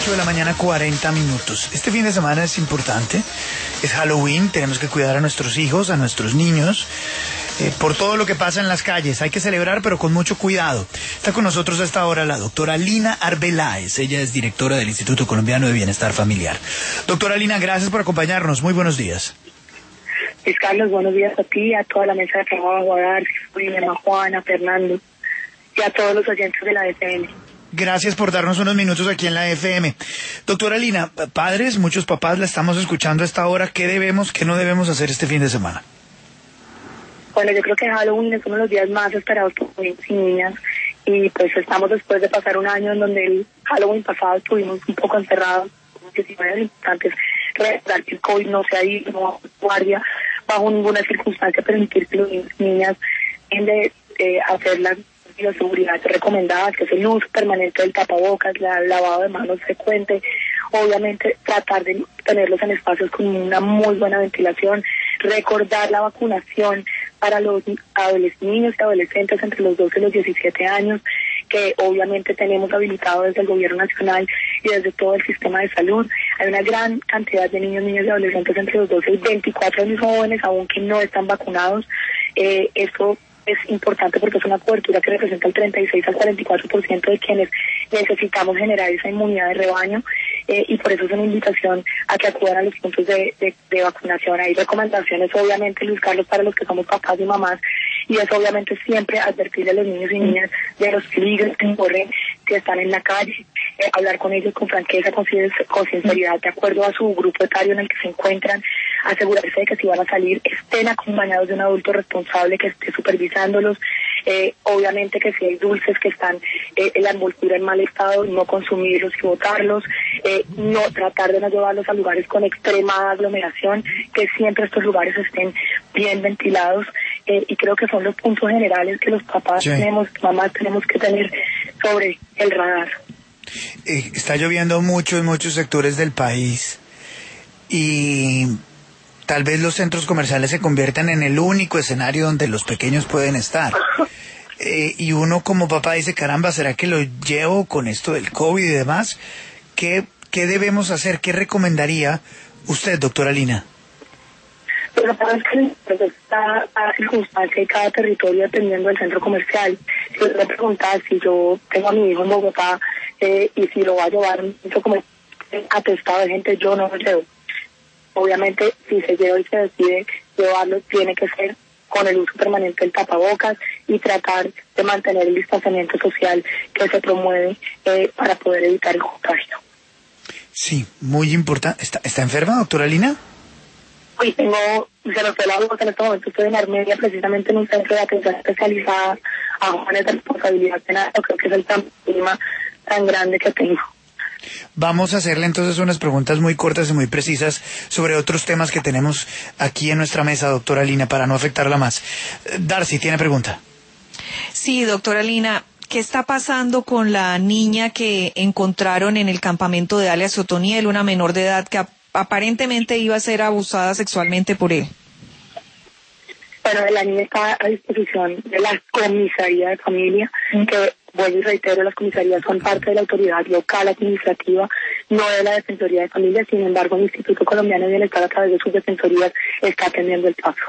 8 de la mañana, 40 minutos. Este fin de semana es importante, es Halloween, tenemos que cuidar a nuestros hijos, a nuestros niños, por todo lo que pasa en las calles. Hay que celebrar, pero con mucho cuidado. Está con nosotros a esta hora la doctora Lina Arbeláez. Ella es directora del Instituto Colombiano de Bienestar Familiar. Doctora Lina, gracias por acompañarnos. Muy buenos días. Luis Carlos, buenos días a ti, a toda la mesa de trabajo, a Darcy, a Juana, a Fernando y a todos los oyentes de la FM. Gracias por darnos unos minutos aquí en la FM. Doctora Lina, padres, muchos papás la estamos escuchando a esta hora. ¿Qué debemos, qué no debemos hacer este fin de semana? Bueno, yo creo que Halloween es uno de los días más esperados por niños y niñas. Y pues estamos después de pasar un año en donde el Halloween pasado estuvimos un poco encerrados. Que si no es importante recordar que el COVID no se ha ido, no guardia bajo ninguna circunstancia, permitir que los niños y niñas tienden de hacer las bioseguridad recomendadas, que es el uso permanente del tapabocas, el lavado de manos frecuente, obviamente tratar de tenerlos en espacios con una muy buena ventilación, recordar la vacunación para los niños y adolescentes entre los 12 y los 17 años, que obviamente tenemos habilitado desde el gobierno nacional y desde todo el sistema de salud. Hay una gran cantidad de niños, niñas y adolescentes entre los 12 y 24 años jóvenes aún que no están vacunados. Esto es importante porque es una cobertura que representa el 36 al 44% de quienes necesitamos generar esa inmunidad de rebaño, y por eso es una invitación a que acudan a los puntos de vacunación. Hay recomendaciones, obviamente, Luis Carlos, para los que somos papás y mamás, y es obviamente siempre advertirle a los niños y niñas de los peligros que corren, que están en la calle, hablar con ellos con franqueza, con sinceridad, de acuerdo a su grupo etario en el que se encuentran, asegurarse de que si van a salir estén acompañados de un adulto responsable que esté supervisándolos. Obviamente que si hay dulces que están en la envoltura en mal estado, no consumirlos y botarlos, no tratar de no llevarlos a lugares con extrema aglomeración, que siempre estos lugares estén bien ventilados, y creo que son los puntos generales que los papás mamás tenemos que tener sobre el radar. Está lloviendo mucho en muchos sectores del país y tal vez los centros comerciales se conviertan en el único escenario donde los pequeños pueden estar. Y uno como papá dice, caramba, ¿será que lo llevo con esto del COVID y demás? ¿Qué debemos hacer? ¿Qué recomendaría usted, doctora Lina? Lo que pasa es que está a circunstancia y cada territorio dependiendo del centro comercial. Si usted me pregunta si yo tengo a mi hijo en Bogotá y si lo va a llevar un centro comercial atestado de gente, yo no lo llevo. Obviamente, si se lleva y se decide llevarlo, tiene que ser con el uso permanente del tapabocas y tratar de mantener el distanciamiento social que se promueve para poder evitar el contagio. Sí, muy importante. ¿Está enferma, doctora Lina? Hoy se nos fue la voz, en este momento estoy en Armenia, precisamente en un centro de atención especializada a jóvenes de responsabilidad penal. Creo que es el problema tan grande que tengo. Vamos a hacerle entonces unas preguntas muy cortas y muy precisas sobre otros temas que tenemos aquí en nuestra mesa, doctora Lina, para no afectarla más. Darcy, ¿tiene pregunta? Sí, doctora Lina, ¿qué está pasando con la niña que encontraron en el campamento de alias Otoniel, una menor de edad que aparentemente iba a ser abusada sexualmente por él? Bueno, la niña está a disposición de la comisaría de familia, que vuelvo y reitero, las comisarías son parte de la autoridad local administrativa, no de la Defensoría de Familia. Sin embargo, el Instituto Colombiano de Bienestar, a través de sus defensorías, está atendiendo el caso.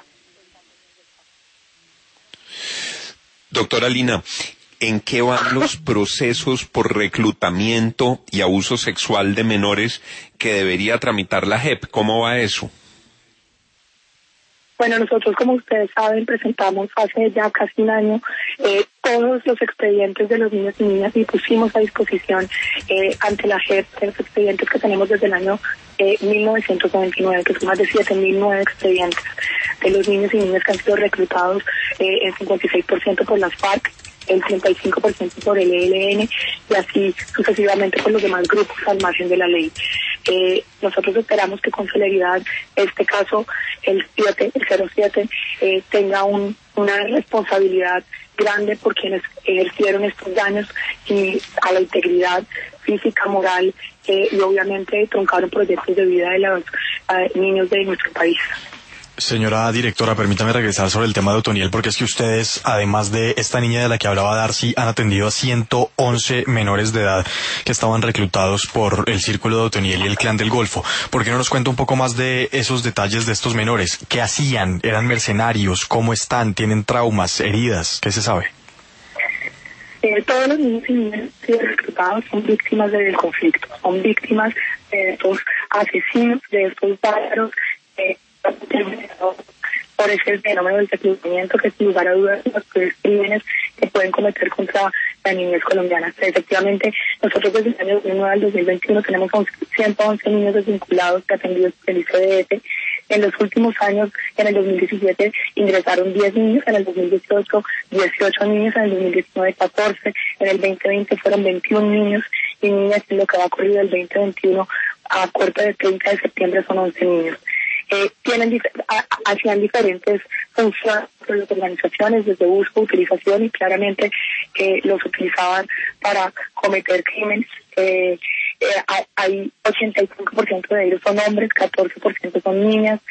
Doctora Lina, ¿en qué van los procesos por reclutamiento y abuso sexual de menores que debería tramitar la JEP? ¿Cómo va eso? Bueno, nosotros, como ustedes saben, presentamos hace ya casi un año todos los expedientes de los niños y niñas y pusimos a disposición ante la JEP los expedientes que tenemos desde el año 1999, que son más de 7.009 expedientes de los niños y niñas que han sido reclutados, el 56% por las FARC, el 35% por el ELN y así sucesivamente por los demás grupos al margen de la ley. Nosotros esperamos que con celeridad este caso, el 07, tenga una responsabilidad grande por quienes ejercieron estos daños y a la integridad física, moral, y obviamente truncaron proyectos de vida de los niños de nuestro país. Señora directora, permítame regresar sobre el tema de Otoniel, porque es que ustedes, además de esta niña de la que hablaba Darcy, han atendido a 111 menores de edad que estaban reclutados por el Círculo de Otoniel y el Clan del Golfo. ¿Por qué no nos cuenta un poco más de esos detalles de estos menores? ¿Qué hacían? ¿Eran mercenarios? ¿Cómo están? ¿Tienen traumas, heridas? ¿Qué se sabe? Todos los niños y niñas reclutados son víctimas del conflicto, son víctimas de estos asesinos, de estos bárbaros, por ese fenómeno del reclutamiento que sin lugar a dudas los peores crímenes que pueden cometer contra la niñez colombiana. Efectivamente, nosotros desde el año 2009 al 2021 tenemos 111 niños desvinculados que atendidos por el ICDF. En los últimos años, en el 2017 ingresaron 10 niños, en el 2018 18 niños, en el 2019 14, en el 2020 fueron 21 niños y niñas, en lo que va a ocurrir el 2021 a corte del 30 de septiembre son 11 niños. Hacían diferentes funciones de las organizaciones, desde uso, utilización, y claramente los utilizaban para cometer crímenes. Hay 85% de ellos son hombres, 14% son niñas,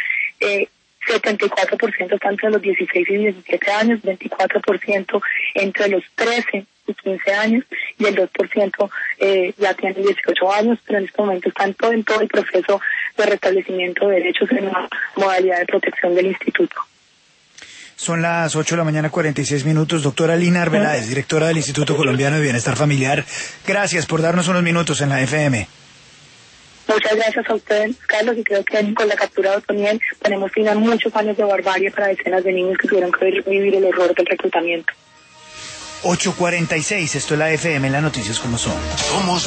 74% están entre los 16 y 17 años, 24% entre los 13 y 15 años, y el 2% ya tienen 18 años, pero en este momento están en todo el proceso de restablecimiento de derechos en la modalidad de protección del instituto. Son las 8:46 a.m. Doctora Lina Arbeláez, directora del Instituto Colombiano de Bienestar Familiar, gracias por darnos unos minutos en la FM. Muchas gracias a ustedes, Carlos, y creo que con la captura de Otoniel ponemos fin a muchos años de barbarie para decenas de niños que tuvieron que vivir el horror del reclutamiento. 8:46, esto es la FM, las noticias como son. Somos